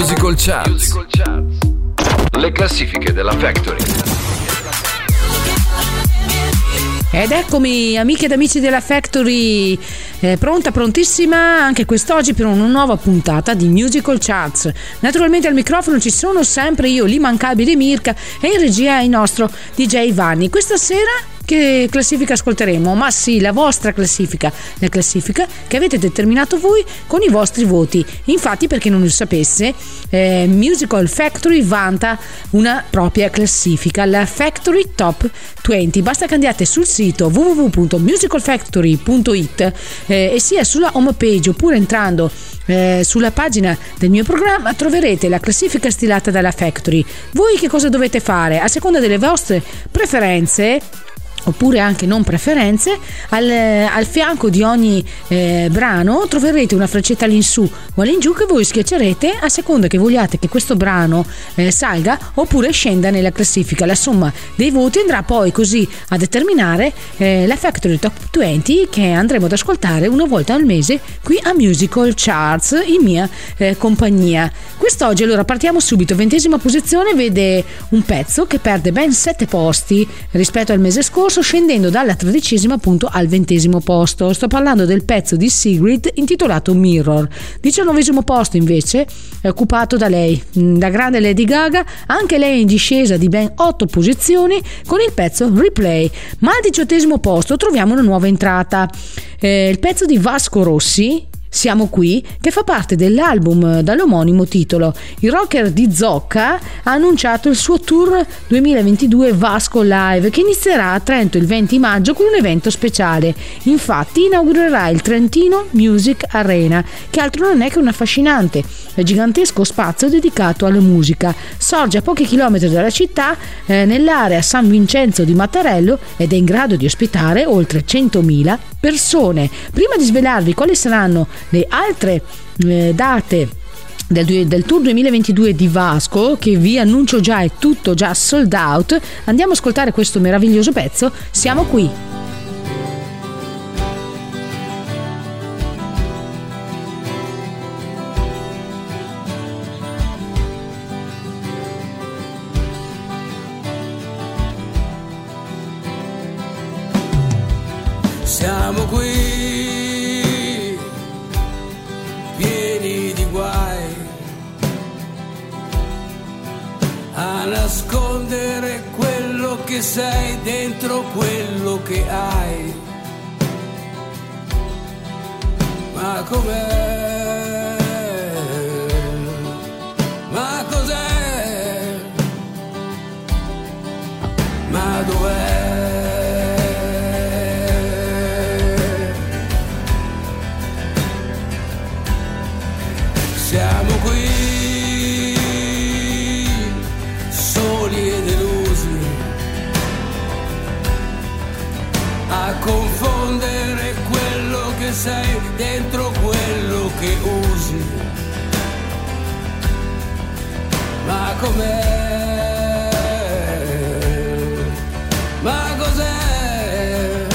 Musical Charts. Le classifiche della Factory. Ed eccomi, amiche ed amici della Factory, prontissima anche quest'oggi per una nuova puntata di Musical Charts. Naturalmente al microfono ci sono sempre io, l'immancabile Mirka, e in regia il nostro DJ Vanni. Questa sera che classifica ascolteremo? Ma sì, la vostra classifica, la classifica che avete determinato voi con i vostri voti. Infatti, per chi non lo sapesse, Musical Factory vanta una propria classifica, la Factory Top 20. Basta che andiate sul sito www.musicalfactory.it e sia sulla home page oppure entrando sulla pagina del mio programma troverete la classifica stilata dalla Factory. Voi che cosa dovete fare? A seconda delle vostre preferenze oppure anche non preferenze, al fianco di ogni brano troverete una freccetta all'insù o all'ingiù che voi schiaccerete a seconda che vogliate che questo brano salga oppure scenda nella classifica. La somma dei voti andrà poi così a determinare la Factory Top 20 che andremo ad ascoltare una volta al mese qui a Musical Charts in mia compagnia. Quest'oggi allora partiamo subito. 20ª posizione vede un pezzo che perde ben 7 posti rispetto al mese scorso, scendendo dalla 13ª appunto al 20° posto. Sto parlando del pezzo di Sigrid intitolato Mirror. 19° posto invece è occupato da lei, la grande Lady Gaga, anche lei in discesa di ben 8 posizioni con il pezzo Replay. Ma al 18° posto troviamo una nuova entrata, il pezzo di Vasco Rossi, Siamo qui, che fa parte dell'album dall'omonimo titolo. Il rocker di Zocca ha annunciato il suo tour 2022 Vasco Live, che inizierà a Trento il 20 maggio con un evento speciale. Infatti inaugurerà il Trentino Music Arena, che altro non è che un affascinante e gigantesco spazio dedicato alla musica. Sorge a pochi chilometri dalla città, nell'area San Vincenzo di Mattarello, ed è in grado di ospitare oltre 100.000 persone. Prima di svelarvi quali saranno le altre date del tour 2022 di Vasco, che vi annuncio già è tutto già sold out, andiamo ad ascoltare questo meraviglioso pezzo, Siamo qui. Siamo qui, pieni di guai, a nascondere quello che sei dentro quello che hai. Ma com'è? Ma cos'è? Ma dov'è? Siamo qui, soli e delusi, a confondere quello che sei dentro quello che usi. Ma com'è? Ma cos'è?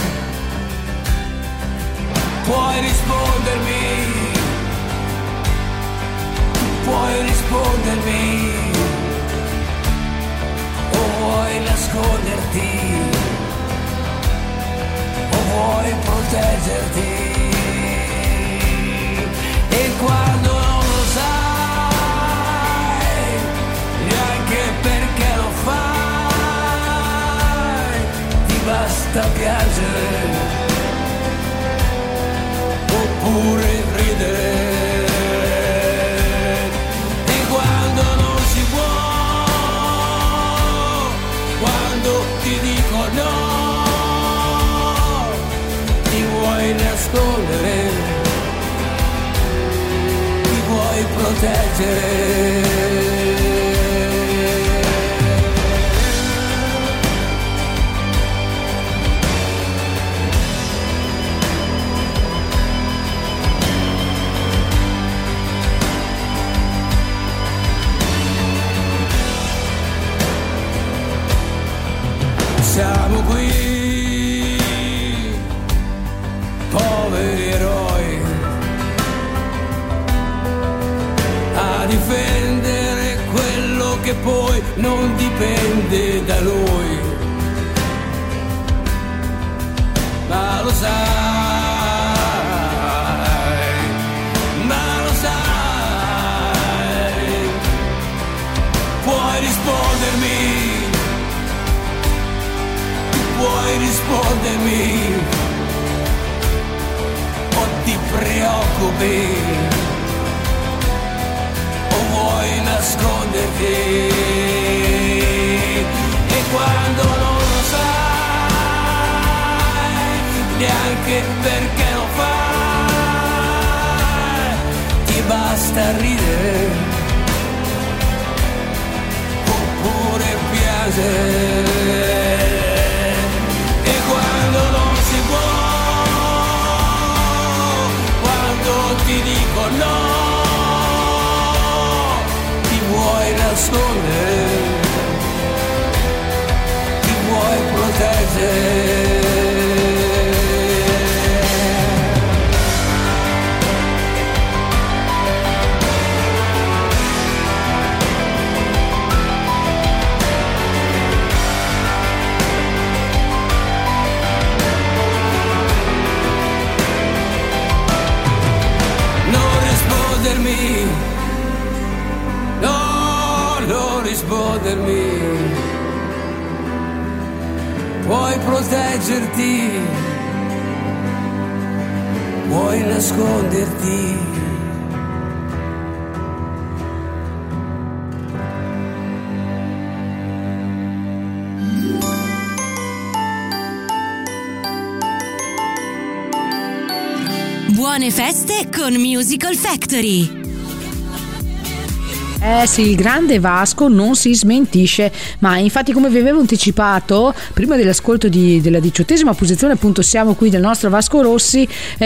Puoi rispondermi? Puoi rispondermi o vuoi nasconderti o vuoi proteggerti? E quando non lo sai neanche perché lo fai, ti basta piangere oppure ridere. Nascondere, ti vuoi proteggere. Siamo qui, poveri eroi, a difendere che poi non dipende da noi. Ma lo sai, puoi rispondermi, o ti preoccupi, o vuoi nasconderti, e quando non lo sai, neanche perché lo fai, ti basta ridere, oppure piangere. Ti dico no, ti vuoi nascondere, ti vuoi proteggere. No, non rispondermi, puoi proteggerti, puoi nasconderti. Buone feste con Musical Factory. Sì, il grande Vasco non si smentisce mai. Infatti, come vi avevo anticipato prima dell'ascolto della 18ª posizione, appunto siamo qui del nostro Vasco Rossi,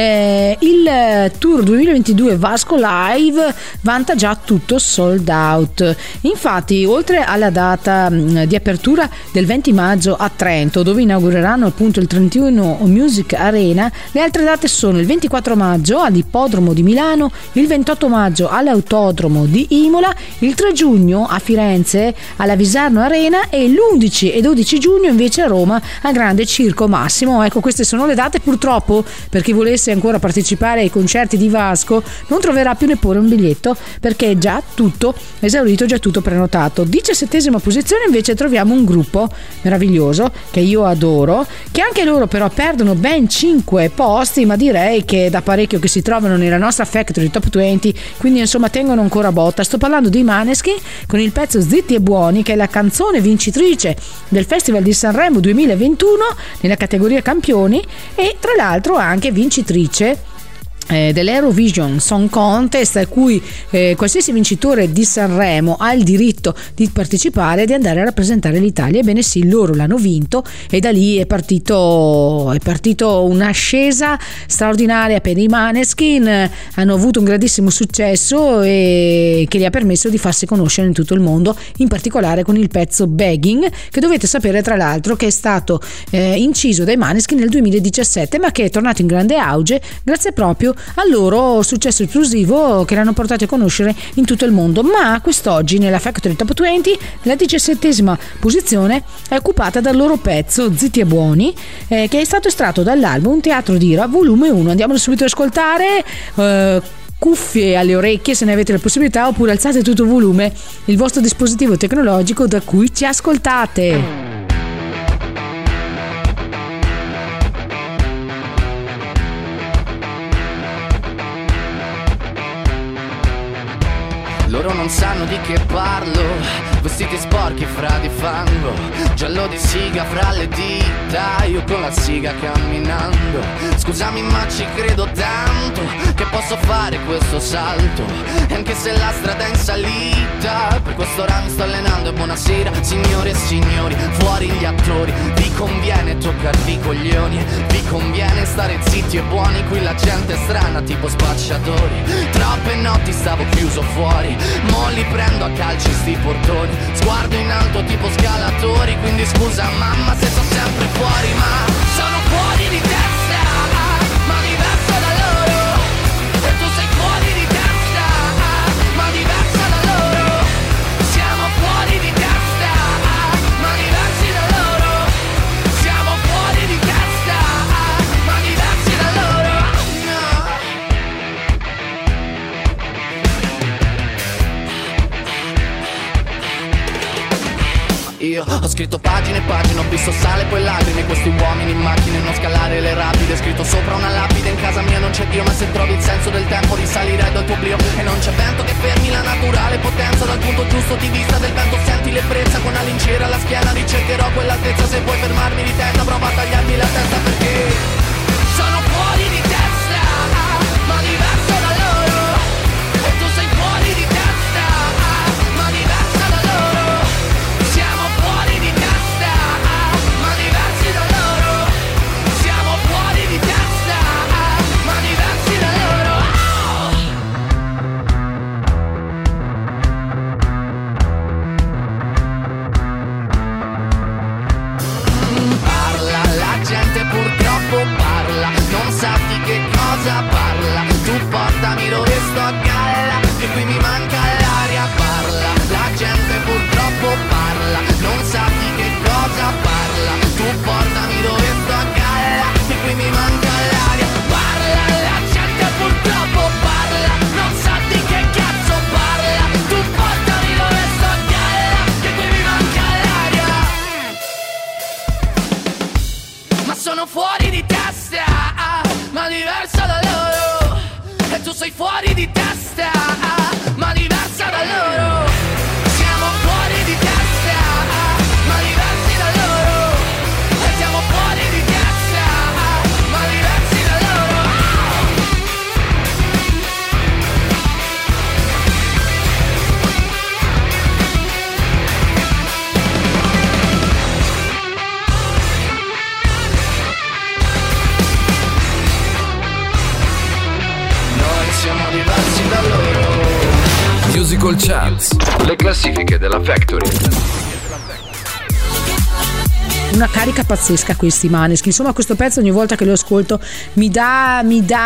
il tour 2022 Vasco Live vanta già tutto sold out. Infatti, oltre alla data di apertura del 20 maggio a Trento, dove inaugureranno appunto il 31 Music Arena, le altre date sono il 24 maggio all'Ippodromo di Milano, il 28 maggio all'Autodromo di Imola, il 3 giugno a Firenze alla Visarno Arena e l'11 e 12 giugno invece a Roma al Grande Circo Massimo. Ecco, queste sono le date. Purtroppo, per chi volesse ancora partecipare ai concerti di Vasco, non troverà più neppure un biglietto, perché è già tutto esaurito, già tutto prenotato. 17ª posizione invece troviamo un gruppo meraviglioso che io adoro, che anche loro però perdono ben 5 posti, ma direi che da parecchio che si trovano nella nostra Factory Top 20, quindi insomma tengono ancora botta. Sto parlando di Maneskin con il pezzo Zitti e Buoni, che è la canzone vincitrice del Festival di Sanremo 2021 nella categoria campioni, e tra l'altro anche vincitrice dell'Eurovision Song Contest, a cui qualsiasi vincitore di Sanremo ha il diritto di partecipare e di andare a rappresentare l'Italia. Ebbene sì, loro l'hanno vinto e da lì è partito un'ascesa straordinaria per i Maneskin. Hanno avuto un grandissimo successo e che gli ha permesso di farsi conoscere in tutto il mondo, in particolare con il pezzo Begging, che dovete sapere tra l'altro che è stato inciso dai Maneskin nel 2017, ma che è tornato in grande auge grazie proprio al loro successo esplosivo che l'hanno portato a conoscere in tutto il mondo. Ma quest'oggi nella Factory Top 20 la 17ª posizione è occupata dal loro pezzo Zitti e Buoni, che è stato estratto dall'album Teatro d'Ira volume 1. Andiamolo subito ad ascoltare. Cuffie alle orecchie se ne avete la possibilità, oppure alzate tutto il volume, il vostro dispositivo tecnologico da cui ci ascoltate. Loro non sanno di che parlo, vestiti sporchi fra di fango, giallo di siga fra le dita, io con la siga camminando. Scusami ma ci credo tanto che posso fare questo salto, e anche se la strada è in salita, per quest'ora mi sto allenando. E buonasera signore e signori, fuori gli attori, vi conviene toccarvi i coglioni, vi conviene stare zitti e buoni, qui la gente è strana tipo spacciatori. Troppe notti stavo chiuso fuori, mo li prendo a calci sti portoni, sguardo in alto tipo scalatori, quindi scusa mamma se sono sempre fuori, ma sono fuori di testa, ma diverso da loro, e tu sei fuori di testa, ma diverso da loro, siamo fuori di Ho scritto pagine e pagine, ho visto sale poi lacrime, questi uomini in macchine, non scalare le rapide. Scritto sopra una lapide, in casa mia non c'è Dio, ma se trovi il senso del tempo risalirai dal tuo oblio. E non c'è vento che fermi la naturale potenza, dal punto giusto di vista del vento senti l'ebbrezza. Con la lincera alla schiena ricercherò quell'altezza, se vuoi fermarmi di testa prova a tagliarmi la testa, perché sono fuori di testa, ma diverso da loro. E tu sei fuori di testa, ma diversa da loro. Siamo fuori di testa, ma diversi da loro. Siamo fuori di testa, ma diversi da loro. Parla, la gente purtroppo parla, non sa di che cosa parla. Tu portami dove sto a galla, che qui mi manca l'aria. Parla, la gente purtroppo parla, non sa di che cosa parla. Tu portami dove sto a galla, che qui mi manca l'aria. Parla, la gente purtroppo parla, non sa di che cazzo parla. Tu portami dove sto a galla, che qui mi manca l'aria. Ma sono fuori di testa, ma diversa da loro. E tu sei fuori di testa, ma diversa da loro. Siamo fuori di testa, ma diversi da loro. E siamo fuori di testa, ma diversi da loro. Noi siamo diversi da loro. Musical Charts, le classifiche della Factory. Una carica pazzesca questi Maneskin. Insomma, questo pezzo ogni volta che lo ascolto mi dà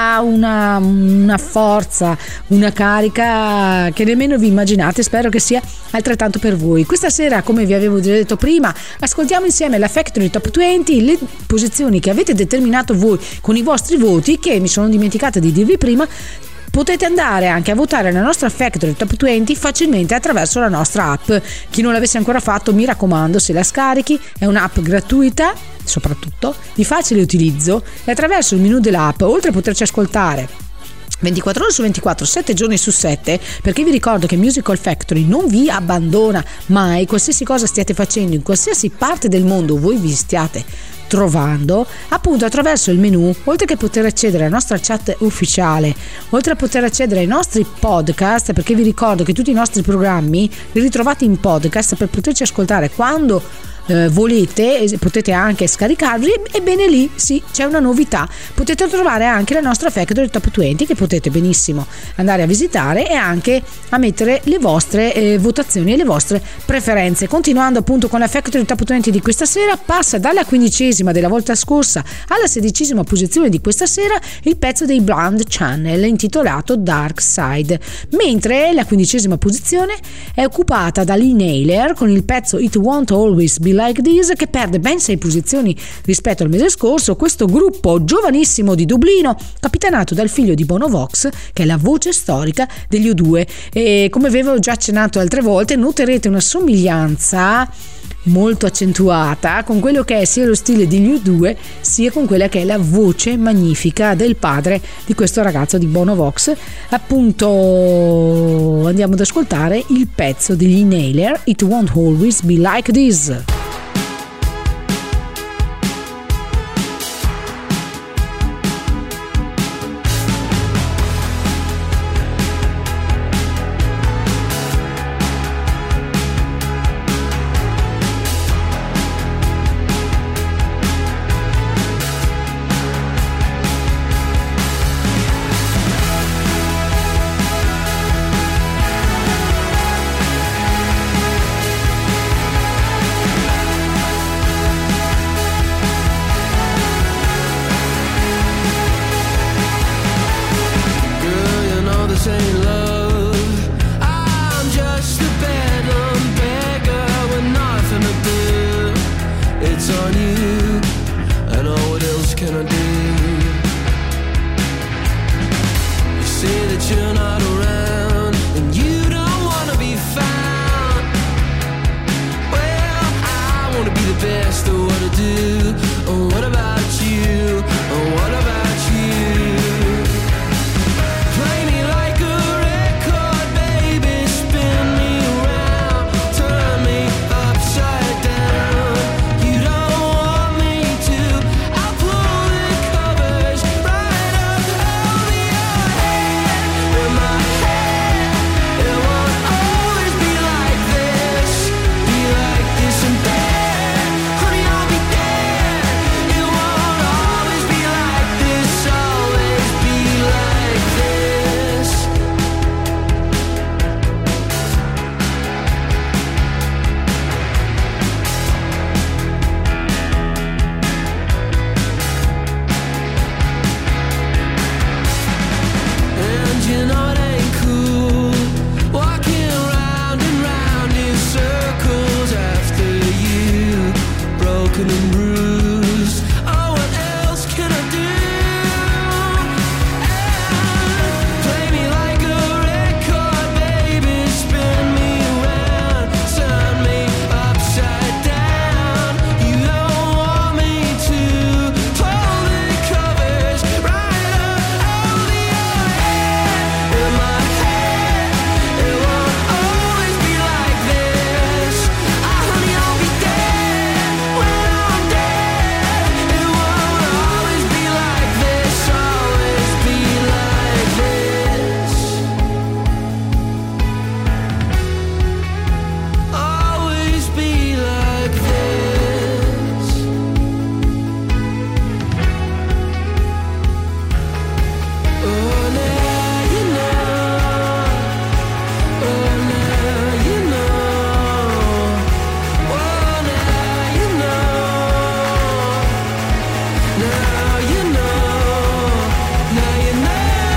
una forza, una carica che nemmeno vi immaginate. Spero che sia altrettanto per voi. Questa sera, come vi avevo già detto prima, ascoltiamo insieme la Factory Top 20, le posizioni che avete determinato voi con i vostri voti, che mi sono dimenticata di dirvi prima. Potete andare anche a votare la nostra Factory Top 20 facilmente attraverso la nostra app. Chi non l'avesse ancora fatto, mi raccomando, se la scarichi, è un'app gratuita, soprattutto di facile utilizzo, e attraverso il menu dell'app, oltre a poterci ascoltare 24 ore su 24, 7 giorni su 7, perché vi ricordo che Musical Factory non vi abbandona mai, qualsiasi cosa stiate facendo, in qualsiasi parte del mondo voi vi stiate trovando, appunto attraverso il menu, oltre che poter accedere alla nostra chat ufficiale, oltre a poter accedere ai nostri podcast, perché vi ricordo che tutti i nostri programmi li ritrovate in podcast per poterci ascoltare quando volete, potete anche scaricarvi. Ebbene lì sì, c'è una novità, potete trovare anche la nostra Factory Top 20 che potete benissimo andare a visitare e anche a mettere le vostre votazioni e le vostre preferenze. Continuando appunto con la Factory Top 20 di questa sera, passa dalla 15ª della volta scorsa alla 16ª posizione di questa sera il pezzo dei Blonde Channel intitolato Dark Side, mentre la 15ª posizione è occupata da Lee Naylor con il pezzo It Won't Always Be Like This, che perde ben 6 posizioni rispetto al mese scorso. Questo gruppo giovanissimo di Dublino, capitanato dal figlio di Bono Vox, che è la voce storica degli U2, e come avevo già accennato altre volte noterete una somiglianza molto accentuata con quello che è sia lo stile degli U2 sia con quella che è la voce magnifica del padre di questo ragazzo di Bono Vox. Appunto andiamo ad ascoltare il pezzo degli Naylor, It Won't Always Be Like This. best. What to do? What about you? What about you? Play me like a record, baby. Spin me around, turn me upside down. You don't want me to. I'll pull the covers right up over your head. In my head, it won't always be like this. Be like this and that. Honey, I'll be there. It won't always be like this. Always be like this. And you know it ain't cool walking round and round in circles after you, broken and bruised. Oh, what else can I do? And play me like a record, baby. Spin me around, turn me upside down. You don't want me to. Pull the covers right up over your head. In my head, it won't always be like this. Honey, I'll be dead when I'm dead. It won't always be like this. Always be like this. Always be like this. Oh, now you know. Oh, now you know. Oh, now you know. Now you know. Now you know.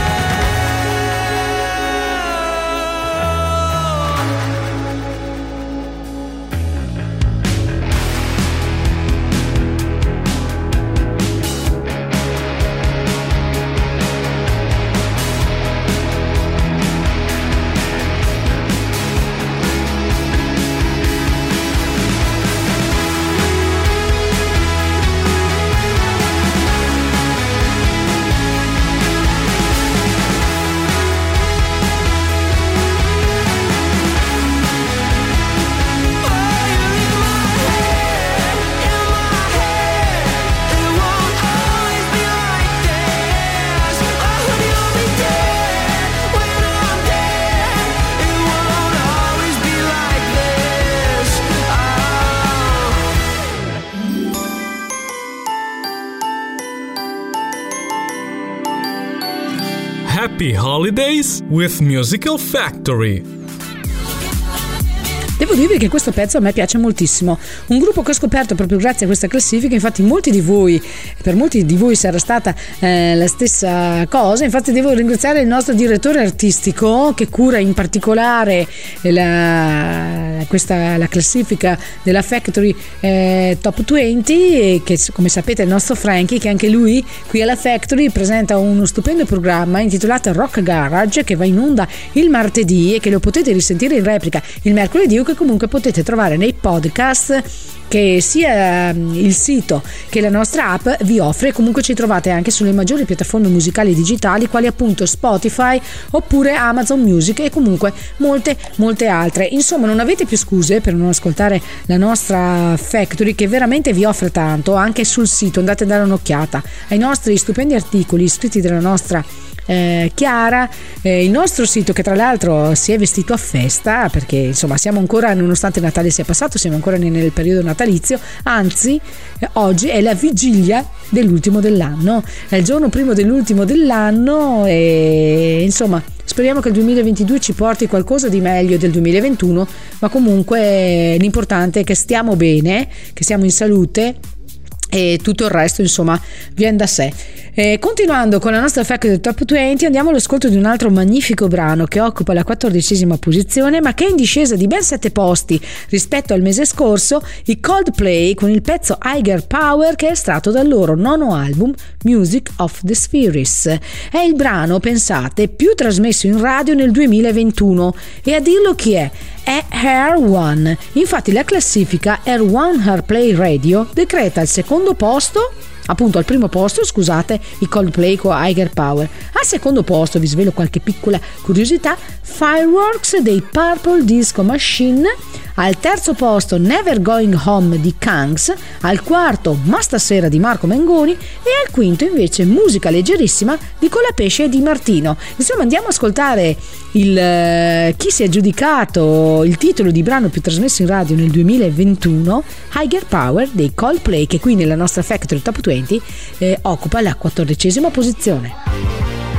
Happy Holidays with Musical Factory. Devo dirvi che questo pezzo a me piace moltissimo, un gruppo che ho scoperto proprio grazie a questa classifica. Infatti per molti di voi sarà stata la stessa cosa. Infatti devo ringraziare il nostro direttore artistico che cura in particolare la classifica della Factory Top 20, e che, come sapete, è il nostro Frankie, che anche lui qui alla Factory presenta uno stupendo programma intitolato Rock Garage, che va in onda il martedì e che lo potete risentire in replica il mercoledì, o che comunque potete trovare nei podcast che sia il sito che la nostra app vi offre. Comunque ci trovate anche sulle maggiori piattaforme musicali digitali, quali appunto Spotify oppure Amazon Music e comunque molte altre. Insomma, non avete più scuse per non ascoltare la nostra Factory, che veramente vi offre tanto. Anche sul sito andate a dare un'occhiata ai nostri stupendi articoli scritti dalla nostra Chiara, il nostro sito, che tra l'altro si è vestito a festa, perché insomma siamo ancora, nonostante Natale sia passato, siamo ancora nel periodo natalizio. Anzi, oggi è la vigilia dell'ultimo dell'anno, è il giorno primo dell'ultimo dell'anno, e insomma speriamo che il 2022 ci porti qualcosa di meglio del 2021, ma comunque l'importante è che stiamo bene, che siamo in salute, e tutto il resto insomma viene da sé. Continuando con la nostra Factory Top 20, andiamo all'ascolto di un altro magnifico brano che occupa la 14ª posizione, ma che è in discesa di ben 7 posti rispetto al mese scorso, i Coldplay con il pezzo Higher Power, che è estratto dal loro 9º album Music of the Spheres. È il brano, pensate, più trasmesso in radio nel 2021, e a dirlo chi è? è Air One. Infatti la classifica Air One Airplay Radio decreta al secondo posto, appunto al primo posto, scusate, i Coldplay con Higher Power. Al secondo posto, vi svelo qualche piccola curiosità, Fireworks dei Purple Disco Machine. Al terzo posto Never Going Home di Kangs, al quarto Ma stasera di Marco Mengoni e al quinto invece Musica leggerissima di Colapesce e Di Martino. Insomma, andiamo a ascoltare chi si è aggiudicato il titolo di brano più trasmesso in radio nel 2021, Higher Power dei Coldplay, che qui nella nostra Factory Top 20 occupa la 14ª posizione.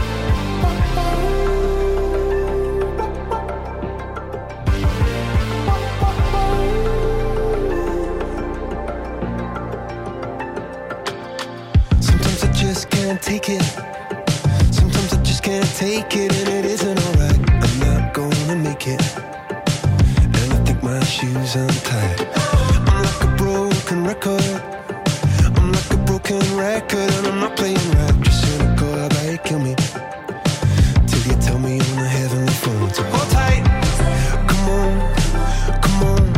Take it. Sometimes I just can't take it, and it isn't alright. I'm not gonna make it, and I think my shoes untied. I'm like a broken record. I'm like a broken record, and I'm not playing right. Just cynical, how about you kill me till you tell me on the heavenly phone. So hold tight, come on, come on.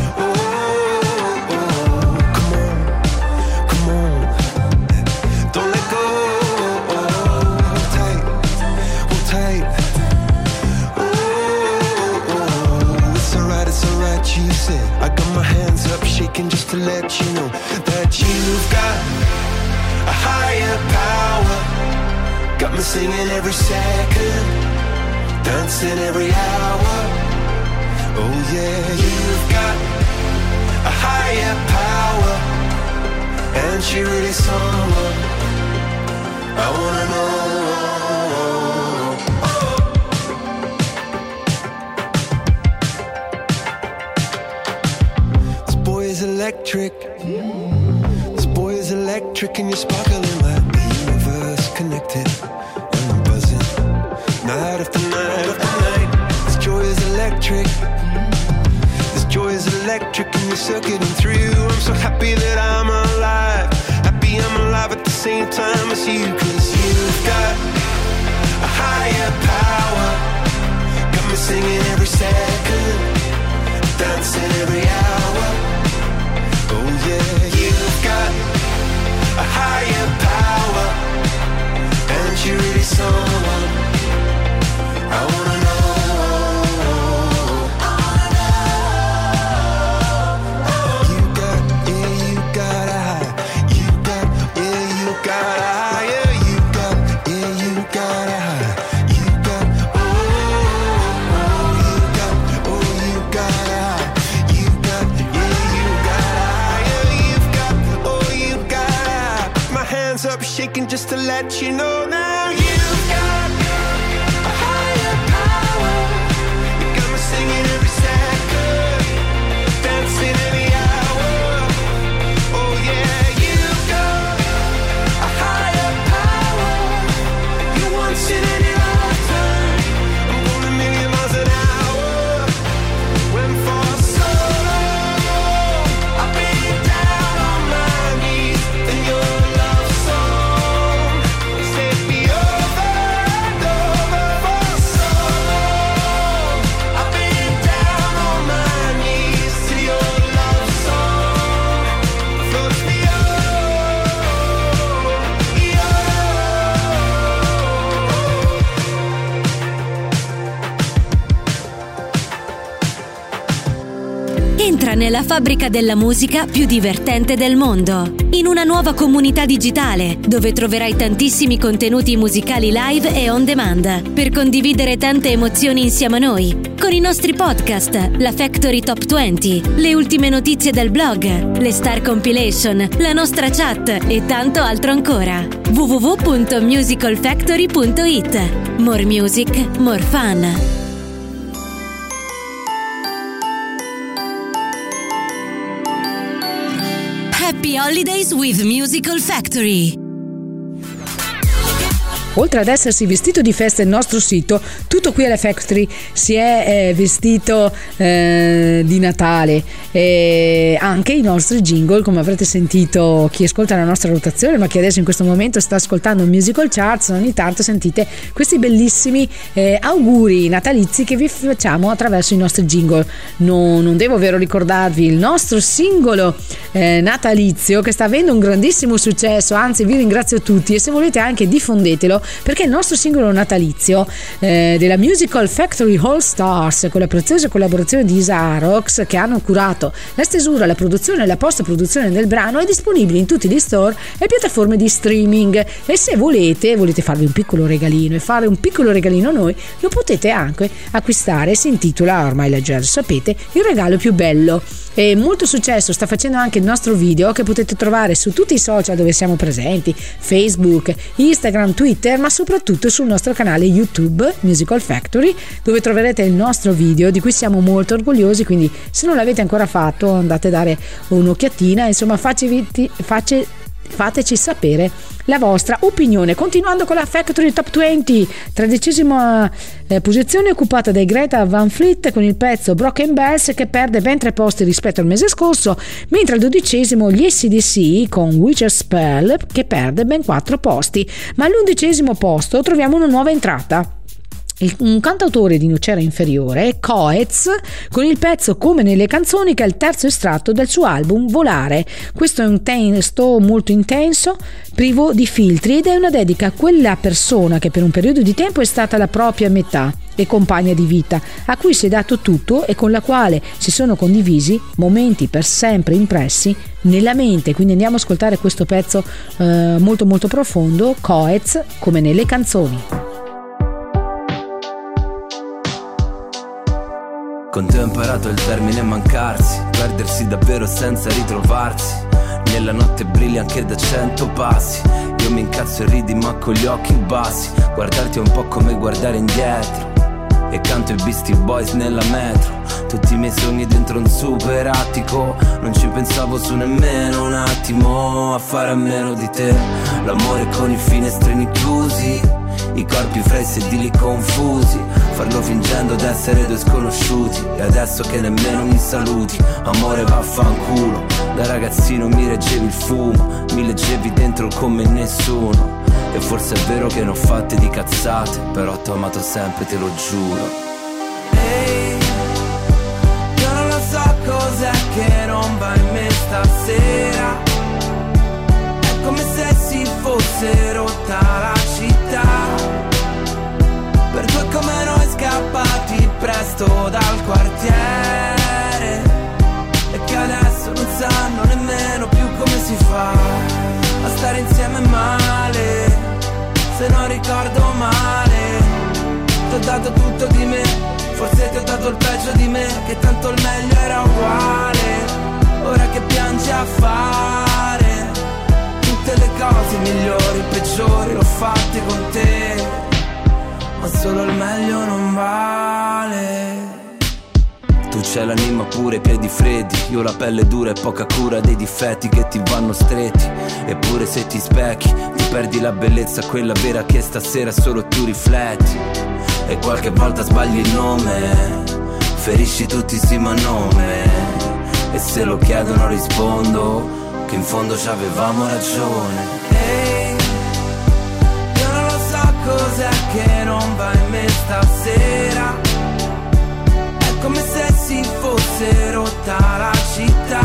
I got my hands up shaking just to let you know that you've got a higher power. Got me singing every second, dancing every hour. Oh yeah, you've got a higher power, and she really someone I wanna know. Electric. This boy is electric, and you're sparkling like the universe connected. And I'm buzzing night after night after night. This joy is electric. This joy is electric, and you're circuiting through. I'm so happy that I'm alive. Happy I'm alive at the same time as you, 'cause you've got a higher power. Got me singing every second, dancing every hour. Oh yeah, you've got a higher power, and you're really someone I wanna know. You got, yeah, you got a high. You got, yeah, you got a higher. You got, yeah, you got a high. You got, oh, you got, oh, you got a high. You got, yeah, you got a up shaking just to let you know now you've got a higher power. You got me singing every second, dancing every hour. Oh yeah, you've got a higher power. You once in any lifetime. I'm going a million miles an hour. When for so long I've been down on my knees in your Entra nella fabbrica della musica più divertente del mondo, in una nuova comunità digitale dove troverai tantissimi contenuti musicali live e on demand per condividere tante emozioni insieme a noi, con i nostri podcast, la Factory Top 20, le ultime notizie del blog, le Star Compilation, la nostra chat e tanto altro ancora. www.musicalfactory.it. More music, more fun. Happy Holidays with Musical Factory. oltre ad essersi vestito di festa il nostro sito, tutto qui alla Factory si è vestito di Natale, e anche i nostri jingle, come avrete sentito chi ascolta la nostra rotazione, ma che adesso in questo momento sta ascoltando Musical Charts, ogni tanto sentite questi bellissimi auguri natalizi che vi facciamo attraverso i nostri jingle. Non devo vero ricordarvi il nostro singolo natalizio che sta avendo un grandissimo successo, anzi vi ringrazio tutti, e se volete anche diffondetelo, perché il nostro singolo natalizio della Musical Factory All Stars, con la preziosa collaborazione di Isa Arox, che hanno curato la stesura, la produzione e la post produzione del brano, è disponibile in tutti gli store e piattaforme di streaming, e se volete farvi un piccolo regalino e fare un piccolo regalino a noi, lo potete anche acquistare. Si intitola, ormai la già sapete, Il regalo più bello. E molto successo sta facendo anche il nostro video, che potete trovare su tutti i social dove siamo presenti, Facebook, Instagram, Twitter, ma soprattutto sul nostro canale YouTube Musical Factory, dove troverete il nostro video di cui siamo molto orgogliosi. Quindi se non l'avete ancora fatto, andate a dare un'occhiatina, insomma fateci sapere la vostra opinione. Continuando con la Factory Top 20, 13ª posizione occupata dai Greta Van Fleet con il pezzo Broken Bells, che perde ben 3 posti rispetto al mese scorso, mentre al 12° gli AC/DC con Witcher Spell, che perde ben 4 posti. Ma all'11° posto troviamo una nuova entrata, un cantautore di Nocera Inferiore, Coez, con il pezzo Come nelle canzoni, che è il terzo estratto del suo album Volare. Questo è un testo molto intenso, privo di filtri, ed è una dedica a quella persona che per un periodo di tempo è stata la propria metà e compagna di vita, a cui si è dato tutto e con la quale si sono condivisi momenti per sempre impressi nella mente. Quindi andiamo ad ascoltare questo pezzo molto molto profondo, Coez, Come nelle canzoni. Con te ho imparato il termine mancarsi, perdersi davvero senza ritrovarsi. Nella notte brilli anche da 100 passi. Io mi incazzo e ridi ma con gli occhi bassi. Guardarti è un po' come guardare indietro. E canto i Beastie Boys nella metro. Tutti i miei sogni dentro un super attico. Non ci pensavo su nemmeno un attimo a fare a meno di te. L'amore con i finestrini chiusi, i corpi fra i sedili confusi, farlo fingendo d'essere due sconosciuti. E adesso che nemmeno mi saluti, amore vaffanculo. Da ragazzino mi reggevi il fumo, mi leggevi dentro come nessuno. E forse è vero che ne ho fatte di cazzate, però t'ho amato sempre, te lo giuro. Ehi, io non lo so cos'è che non va in me stasera. È come se si fosse rotta la città, per due come noi scappati presto dal quartiere, e che adesso non sanno nemmeno più come si fa a stare insieme male. Se non ricordo male, ti ho dato tutto di me, forse ti ho dato il peggio di me, che tanto il meglio era uguale. Ora che piangi a fare tutte le cose migliori, peggiori, l'ho fatte con te, ma solo il meglio non vale. Tu c'hai l'anima pure, i piedi freddi, io la pelle dura e poca cura dei difetti che ti vanno stretti. Eppure se ti specchi, ti perdi la bellezza, quella vera che stasera solo tu rifletti. E qualche volta sbagli il nome, ferisci tutti sì ma nome. E se lo chiedono rispondo che in fondo c'avevamo ragione. Ehi, io non lo so cos'è che non va in me stasera. È come se si fosse rotta la città,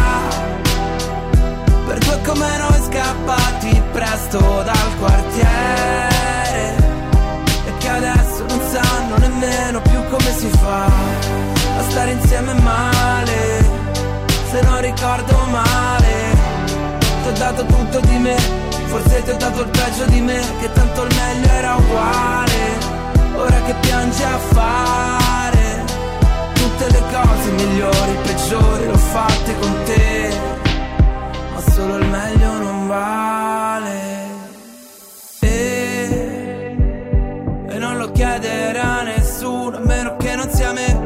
per due come noi scappati presto dal quartiere, e che adesso non sanno nemmeno più come si fa a stare insieme male. Se non ricordo male, ti ho dato tutto di me, forse ti ho dato il peggio di me, che tanto il meglio era uguale. Ora che piangi a fare tutte le cose migliori, peggiori, l'ho fatte con te, ma solo il meglio non vale. E non lo chiederà a nessuno, a meno che non sia me.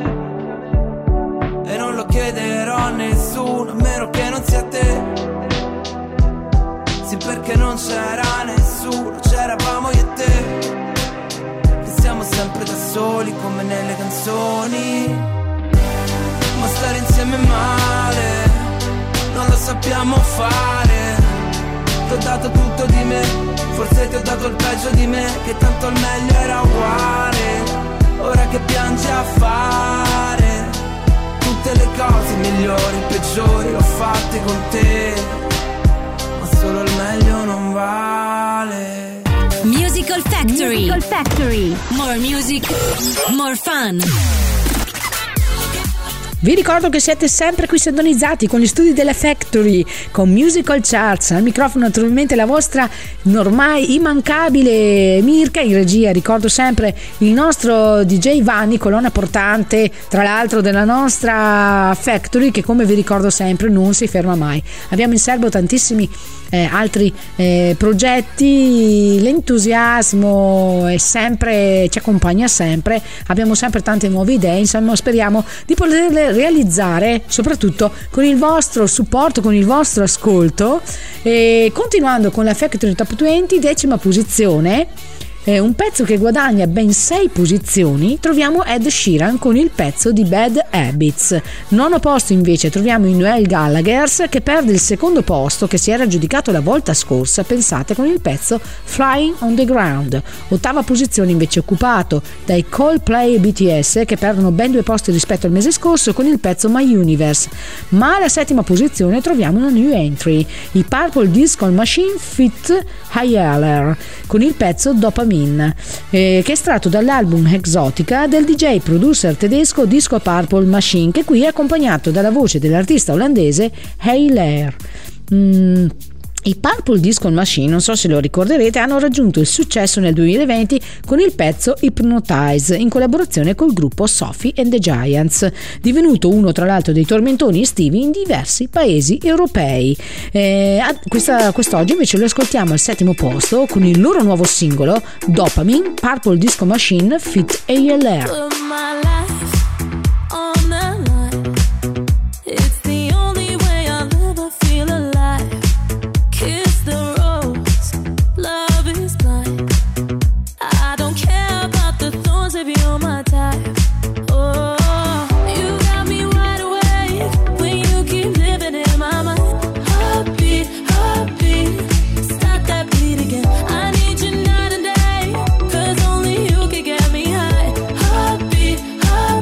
E non lo chiederò a nessuno, a meno che non sia te. Sì, perché non c'era nessuno, c'eravamo io e te. soli come nelle canzoni. Ma stare insieme è male, non lo sappiamo fare. Ti ho dato tutto di me, forse ti ho dato il peggio di me, che tanto il meglio era uguale. Ora che piangi a fare tutte le cose migliori, peggiori, l'ho fatte con te, ma solo il meglio non vale. Musical Factory. More music, more fun. Vi ricordo che siete sempre qui sintonizzati con gli studi della Factory, con Musical Charts. Al microfono naturalmente la vostra ormai immancabile Mirka, in regia ricordo sempre il nostro DJ Vanni, colonna portante tra l'altro della nostra Factory, che come vi ricordo sempre non si ferma mai. Abbiamo in serbo tantissimi altri progetti, l'entusiasmo è sempre, ci accompagna sempre, abbiamo sempre tante nuove idee, insomma speriamo di poterle realizzare soprattutto con il vostro supporto, con il vostro ascolto. E continuando con la Factory Top 20, 10ª posizione, un pezzo che guadagna ben 6 posizioni, troviamo Ed Sheeran con il pezzo di Bad Habits. 9° posto invece troviamo i Noel Gallagher, che perde il 2° posto che si era aggiudicato la volta scorsa, pensate, con il pezzo Flying on the Ground. 8ª posizione invece occupato dai Coldplay e BTS, che perdono ben 2 posti rispetto al mese scorso con il pezzo My Universe. Ma alla 7ª posizione troviamo una new entry, i Purple Disco Machine feat. Higher con il pezzo Dopamine, che è estratto dall'album Exotica del DJ producer tedesco Disco Purple Machine, che qui è accompagnato dalla voce dell'artista olandese Higher. I Purple Disco Machine, non so se lo ricorderete, hanno raggiunto il successo nel 2020 con il pezzo Hypnotize in collaborazione col gruppo Sophie and the Giants, divenuto uno tra l'altro dei tormentoni estivi in diversi paesi europei. Quest'oggi invece lo ascoltiamo al 7° posto con il loro nuovo singolo Dopamine, Purple Disco Machine feat. ALR. Heartbeat, heartbeat.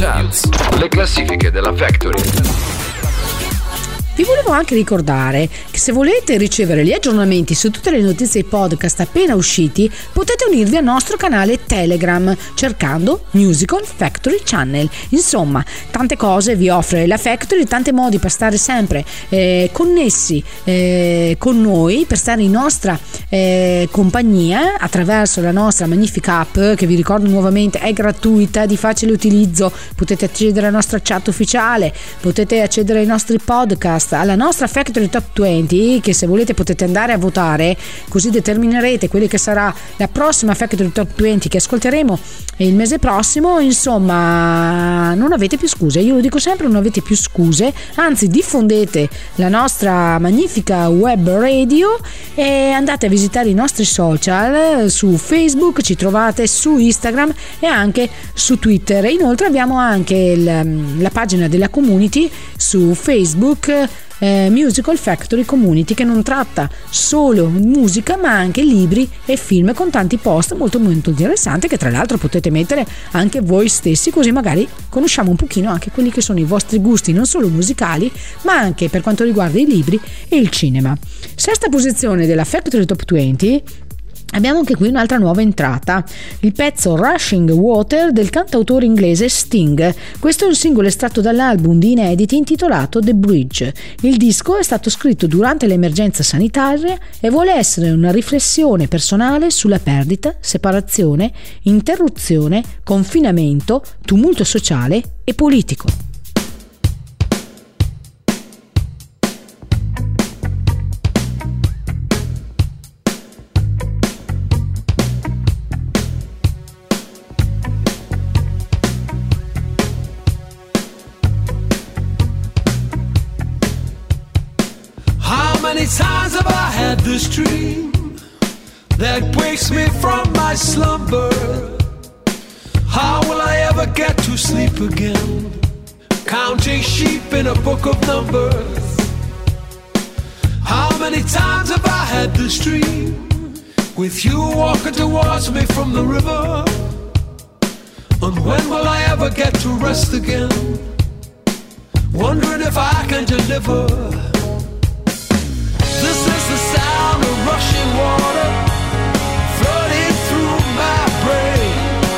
Charts, le classifiche della Factory. Vi volevo anche ricordare che se volete ricevere gli aggiornamenti su tutte le notizie e podcast appena usciti, potete unirvi al nostro canale Telegram cercando Musical Factory Channel. Insomma, tante cose vi offre la Factory, tanti modi per stare sempre connessi con noi, per stare in nostra compagnia attraverso la nostra magnifica app, che vi ricordo nuovamente è gratuita, di facile utilizzo. Potete accedere alla nostra chat ufficiale, potete accedere ai nostri podcast, alla nostra Factory Top 20, che se volete potete andare a votare, così determinerete quella che sarà la prossima Factory Top 20 che ascolteremo il mese prossimo. Insomma, non avete più scuse, io lo dico sempre, non avete più scuse, anzi diffondete la nostra magnifica web radio e andate a visitare i nostri social. Su Facebook ci trovate, su Instagram e anche su Twitter. Inoltre abbiamo anche la pagina della community su Facebook, Musical Factory Community, che non tratta solo musica ma anche libri e film, con tanti post molto molto interessanti che tra l'altro potete mettere anche voi stessi, così magari conosciamo un pochino anche quelli che sono i vostri gusti, non solo musicali ma anche per quanto riguarda i libri e il cinema. Sesta posizione della Factory Top 20. Abbiamo anche qui un'altra nuova entrata, il pezzo Rushing Water del cantautore inglese Sting. Questo è un singolo estratto dall'album di inediti intitolato The Bridge. Il disco è stato scritto durante l'emergenza sanitaria e vuole essere una riflessione personale sulla perdita, separazione, interruzione, confinamento, tumulto sociale e politico. How many times have I had this dream that wakes me from my slumber? How will I ever get to sleep again? Counting sheep in a book of numbers. How many times have I had this dream with you walking towards me from the river? And when will I ever get to rest again? Wondering if I can deliver. This is the sound of rushing water flooding through my brain.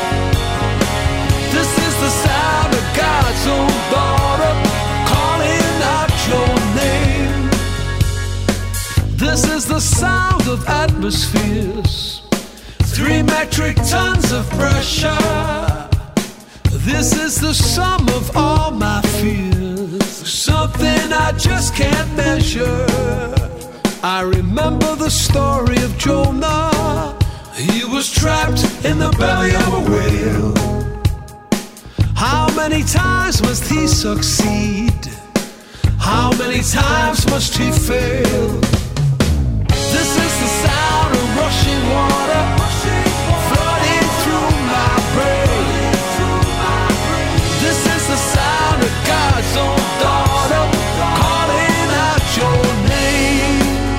This is the sound of God's own daughter calling out your name. This is the sound of atmospheres, 3 metric tons of pressure. This is the sum of all my fears, something I just can't measure. I remember the story of Jonah. He was trapped in the belly of a whale. How many times must he succeed? How many times must he fail? This is the sound of rushing water flooding through my brain. This is the sound of God's own daughter calling out your name.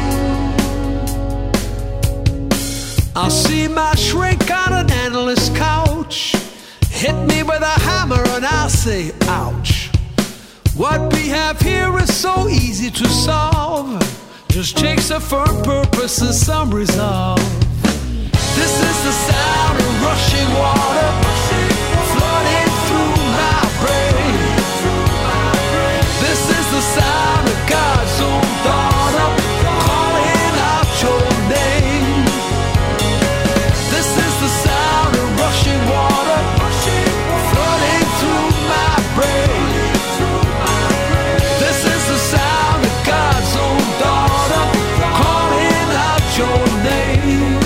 I'll see my shrink on an endless couch, hit me with a hammer and I'll say ouch. What we have here is so easy to solve, just takes a firm purpose and some resolve. This is the sound of rushing water flooding through my brain. This is the sound of God's own daughter calling out your name. This is the sound of rushing water flooding through my brain. This is the sound of God's own daughter calling out your name.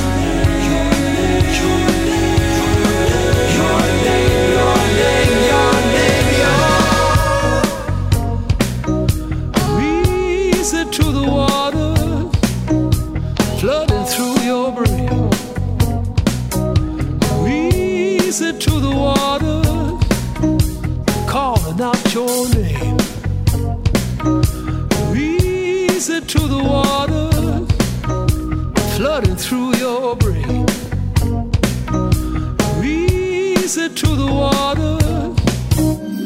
Your name, your name, your name, your reason to the waters flooding through your brain. Reason to the waters calling out your name. Reason to the waters flooding through your brain. Reason to the waters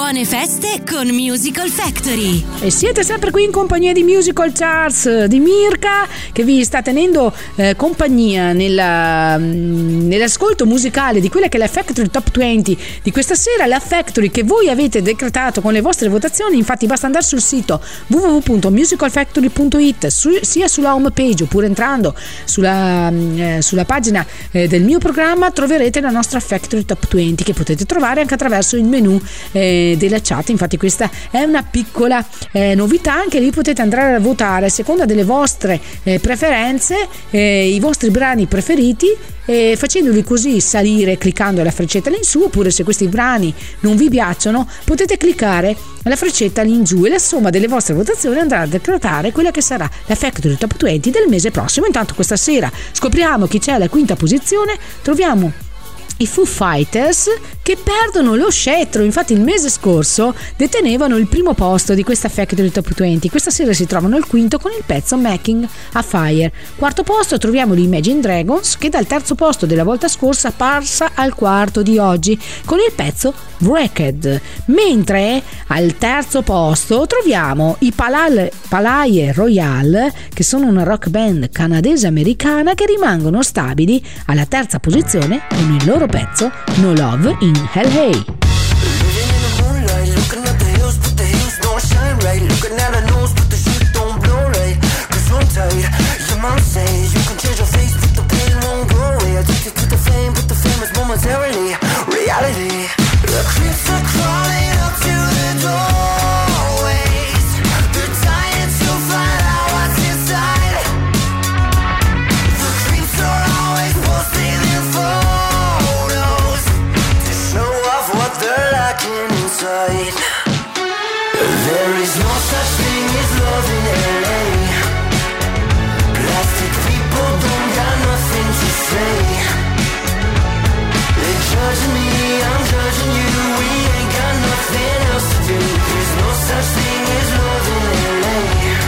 Buone feste con Musical Factory. E siete sempre qui in compagnia di Musical Charts di Mirka, che vi sta tenendo compagnia nell'ascolto musicale di quella che è la Factory Top 20 di questa sera, la Factory che voi avete decretato con le vostre votazioni. Infatti basta andare sul sito www.musicalfactory.it, sia sulla home page oppure entrando sulla pagina del mio programma troverete la nostra Factory Top 20, che potete trovare anche attraverso il menu della chat. Infatti questa è una piccola novità, anche lì potete andare a votare a seconda delle vostre preferenze i vostri brani preferiti, facendoli così salire cliccando la freccetta lì in su, oppure se questi brani non vi piacciono potete cliccare la freccetta lì in giù e la somma delle vostre votazioni andrà a decretare quella che sarà la Factory Top 20 del mese prossimo. Intanto questa sera scopriamo chi c'è alla quinta posizione. Troviamo i Foo Fighters, che perdono lo scettro. Infatti il mese scorso detenevano il primo posto di questa Factory Top 20, questa sera si trovano al quinto con il pezzo Making a Fire. Quarto posto troviamo gli Imagine Dragons, che dal terzo posto della volta scorsa passa al quarto di oggi con il pezzo Wrecked, mentre al terzo posto troviamo i Palais Royal, che sono una rock band canadese-americana che rimangono stabili alla terza posizione con il loro pezzo No Love in Hell Hey. Living in the moonlight, looking at the hills, but the hills don't shine right. Looking at her nose, but the shit don't blow right. Cause I'm tight, your mom says you can change your face, but the pain won't go away. Addicted to the fame, but the fame is momentarily reality. The creeps are crawling up to the doorways. They're dying to find out what's inside. The creeps are always posting their photos to show off what they're lacking inside. There is no such thing as love in LA. Plastic people don't got nothing to say. They're judging me, I'm judging you. We ain't got nothing else to do. There's no such thing as love in LA.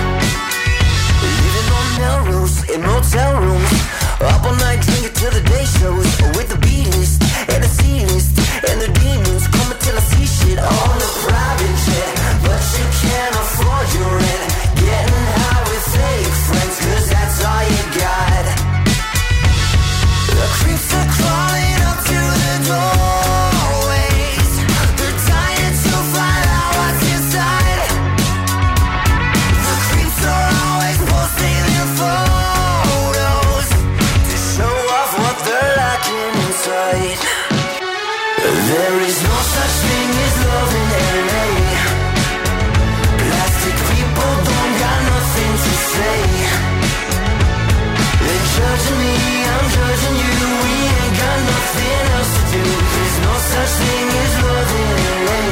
Living on Melrose in motel rooms, up all night drinking till the day shows, with the B-list and the C-list and the demons coming till I see shit on the private jet. But you can't afford your rent. Getting high with fake friends, cause that's all you got. The creeps are crawling up to the doorways. They're dying to find out what's inside. The creeps are always posting their photos to show off what they're lacking inside. There is no such thing as love in LA. Plastic people don't got nothing to say. They're judging me, I'm judging you. We ain't got nothing else to do. There's no such thing as love in LA.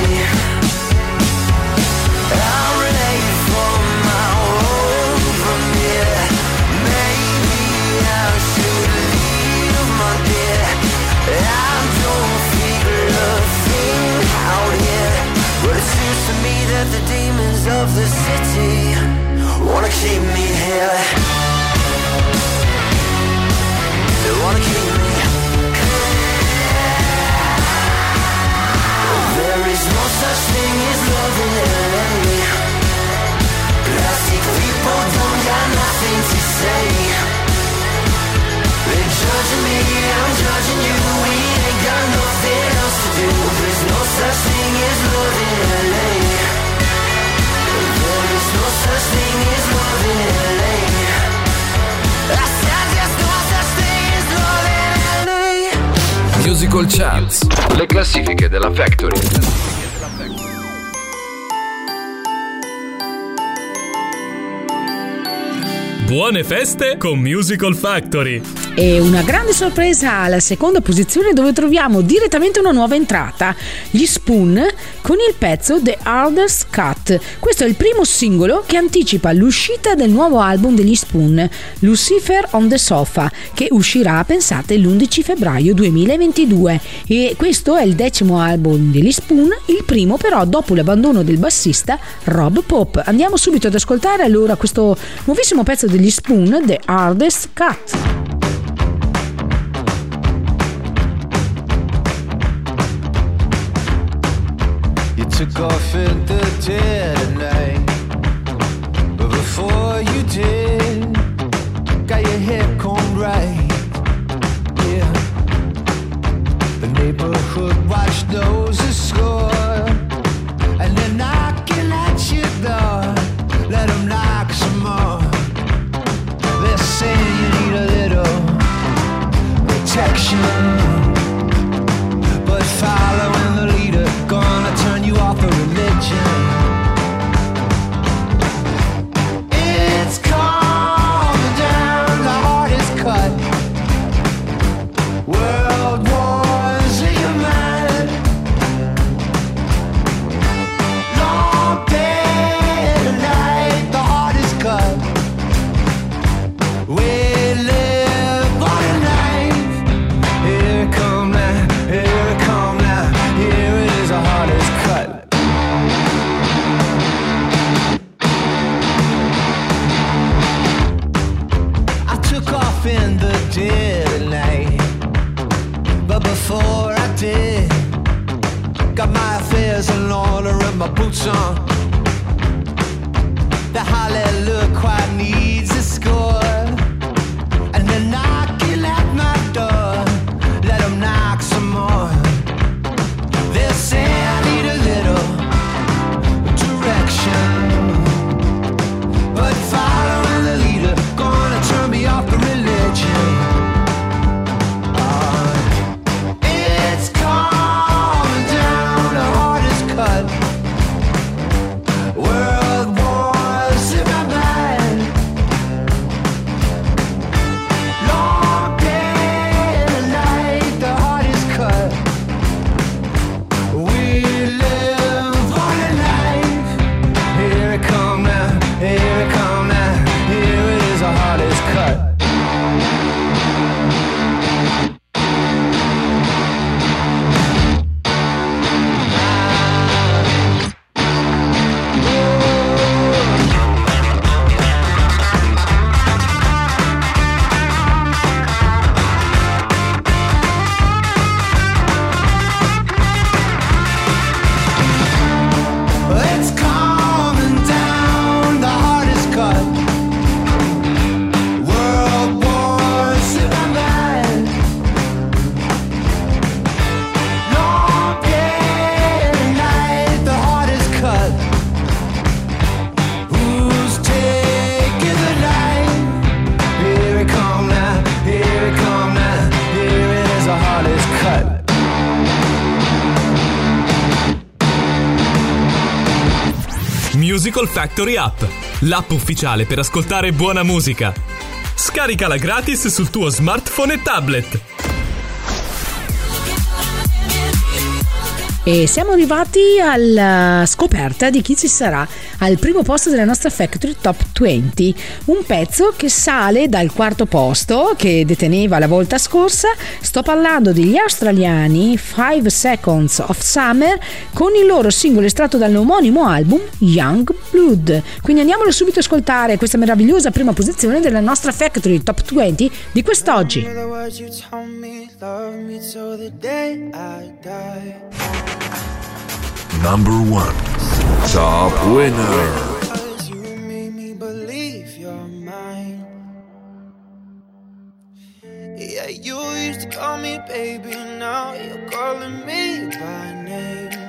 I'm ready for my own from here. Maybe I should leave my dear. I don't feel a thing out here, but it seems to me that the demons of the city wanna keep me here. They wanna keep me. There is no such thing as love in LA. Plastic people don't got nothing to say. They're judging me, I'm judging you. We ain't got nothing else to do. There's no such thing as love in LA. There is no such thing as love in LA. I said there's no such thing as love in LA. Musical Charts, le classifiche della Factory. Buone feste con Musical Factory. E una grande sorpresa alla seconda posizione, dove troviamo direttamente una nuova entrata, gli Spoon con il pezzo The Hardest Cut. Questo è il primo singolo che anticipa l'uscita del nuovo album degli Spoon, Lucifer on the Sofa, che uscirà, pensate, l'11 febbraio 2022. E questo è il 10° album degli Spoon, il primo però dopo l'abbandono del bassista Rob Pope. Andiamo subito ad ascoltare allora questo nuovissimo pezzo degli Spoon, The Hardest Cut. You took took off in the dead of night, but before you did, got your hair combed right. Yeah, the neighborhood watch knows the score, and they're knocking at your door. Let them knock some more. They're saying you need a little protection, but following the leader gonna turn you off of religion. It's calming down, the heart is cut. World wars in your mind. Long day and night, the heart is cut. We live on a knife. Here it come now, here it come now. Here it is, the heart is cut. I took off in the dead of night, but before I did, got my affairs in order and my boots on. The hallelujah choir needs a score, and they're knocking at my door. Let them knock some more. They'll say I need a little direction, but following the leader gonna turn me off the religion. It's calming down, the heart is cut. World wars in my mind. Long day and night, the heart is cut. We live on a knife. Here it come now, here it come now. Here it is, the heart is cut. It's calming down, the heart is cut. World wars in my mind. Long day and night, the heart is cut. Who's taking the night? Here it come now, here it come now. Here it is, the heart is cut. Musical Factory App, l'app ufficiale per ascoltare buona musica. Scaricala gratis sul tuo smartphone e tablet. E siamo arrivati alla scoperta di chi ci sarà al primo posto della nostra Factory Top 20, un pezzo che sale dal quarto posto che deteneva la volta scorsa. Sto parlando degli australiani 5 Seconds of Summer con il loro singolo estratto dall'omonimo album Young Blood. Quindi andiamolo subito a ascoltare questa meravigliosa prima posizione della nostra Factory Top 20 di quest'oggi. The words you told me, love me till the day I die. Number 1. Top winner. Because you made me believe you're mine. Yeah, you used to call me baby, now you're calling me by name.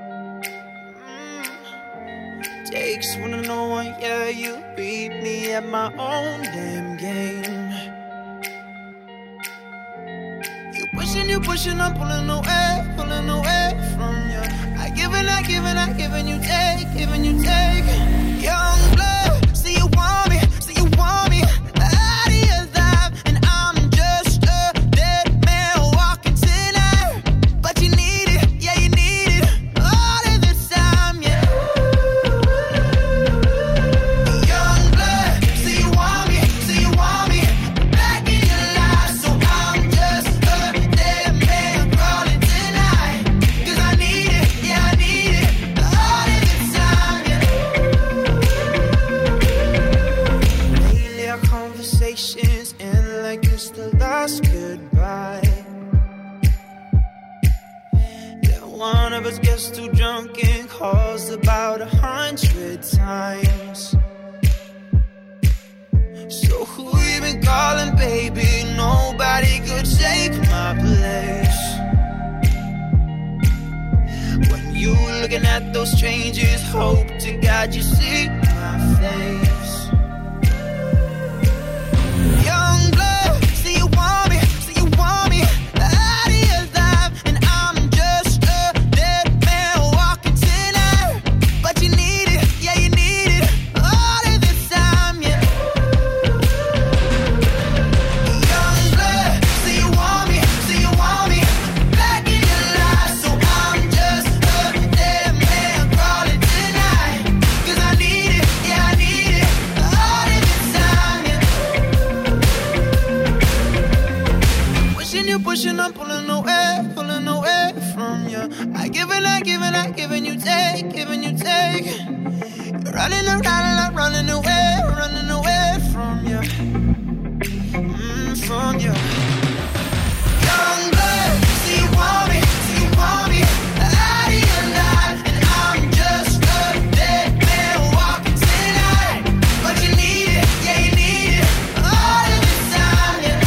Takes one to know one, yeah, you beat me at my own damn game. You pushing, I'm pulling away from you. I give and you take. Young blood, see you want me, out of your life, and I'm just a dead man walking tonight. But you need it, yeah, you need it, all of the time, yeah. Young blood, see you want me, back in your life, so I'm just a dead man crawling tonight. 'Cause I need it, yeah, I need it, all of the time, yeah. us gets too drunk and calls about 100 times. So who you been calling, baby? Nobody could take my place. When you looking at those strangers, hope to God you see my face. Young blood, see you want me, out of your life, and I'm just a dead man walking tonight. But you need it, yeah you need it, all of this time, yeah. Young blood, see you want me, back in your life, so I'm just a dead man crawling tonight. 'Cause I need it, yeah I need it, all of this time, yeah. Pushing you, pushing, I'm pulling away from you. I giving you take. You're running around and I'm running away from you. From you. Young blood, see you want me, out of your life, and I'm just a dead man walking tonight. But you need it, yeah you need it, all of this time, yeah.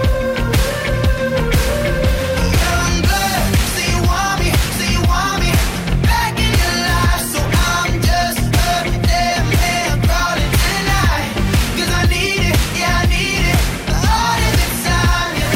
Young blood, see you want me, back in your life, so I'm just a dead man crawling tonight. 'Cause I need it, yeah I need it, all of this time, yeah.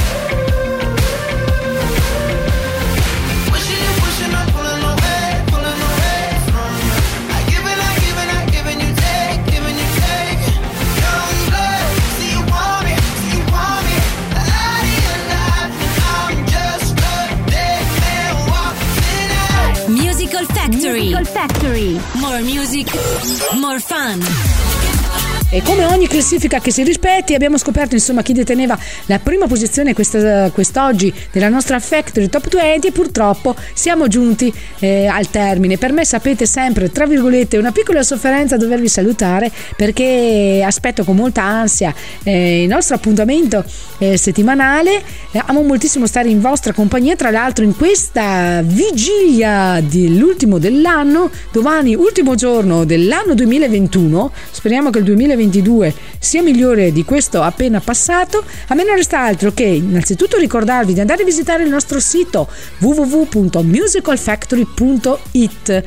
Pushing, I'm pulling away from you. I giving you take. Young blood, see you want me, out of your life, and I'm just a dead man walking tonight. Musical Factory. More music, more fun. E come ogni classifica che si rispetti, abbiamo scoperto insomma chi deteneva la prima posizione quest'oggi della nostra Factory Top 20 e purtroppo siamo giunti al termine. Per me sapete sempre, tra virgolette, una piccola sofferenza dovervi salutare perché aspetto con molta ansia il nostro appuntamento settimanale. Amo moltissimo stare in vostra compagnia, tra l'altro in questa vigilia dell'ultimo dell'anno, domani ultimo giorno dell'anno 2021, speriamo che il 2022 sia migliore di questo appena passato. A me non resta altro che innanzitutto ricordarvi di andare a visitare il nostro sito www.musicalfactory.it.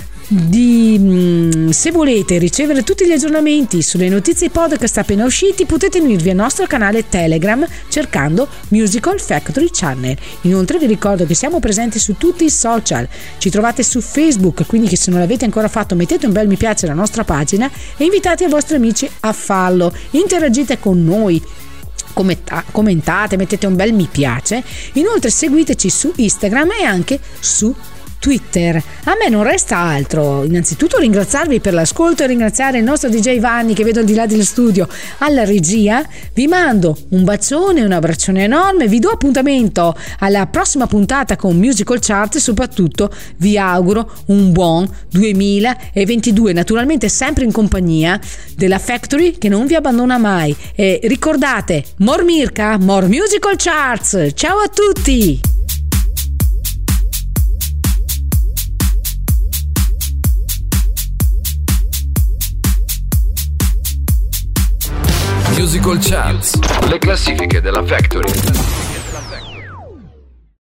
Se volete ricevere tutti gli aggiornamenti sulle notizie podcast appena usciti, potete unirvi al nostro canale Telegram cercando Musical Factory Channel. Inoltre vi ricordo che siamo presenti su tutti i social, ci trovate su Facebook, quindi che se non l'avete ancora fatto mettete un bel mi piace alla nostra pagina e invitate i vostri amici a farlo, interagite con noi, commentate, mettete un bel mi piace. Inoltre seguiteci su Instagram e anche su Twitter. A me non resta altro innanzitutto ringraziarvi per l'ascolto e ringraziare il nostro DJ Vanni che vedo al di là dello studio alla regia. Vi mando un bacione, un abbraccione enorme, vi do appuntamento alla prossima puntata con Musical Chart e soprattutto vi auguro un buon 2022, naturalmente sempre in compagnia della Factory che non vi abbandona mai. E ricordate, more Mirka, more Musical Charts. Ciao a tutti! Musical Charts, le classifiche della Factory.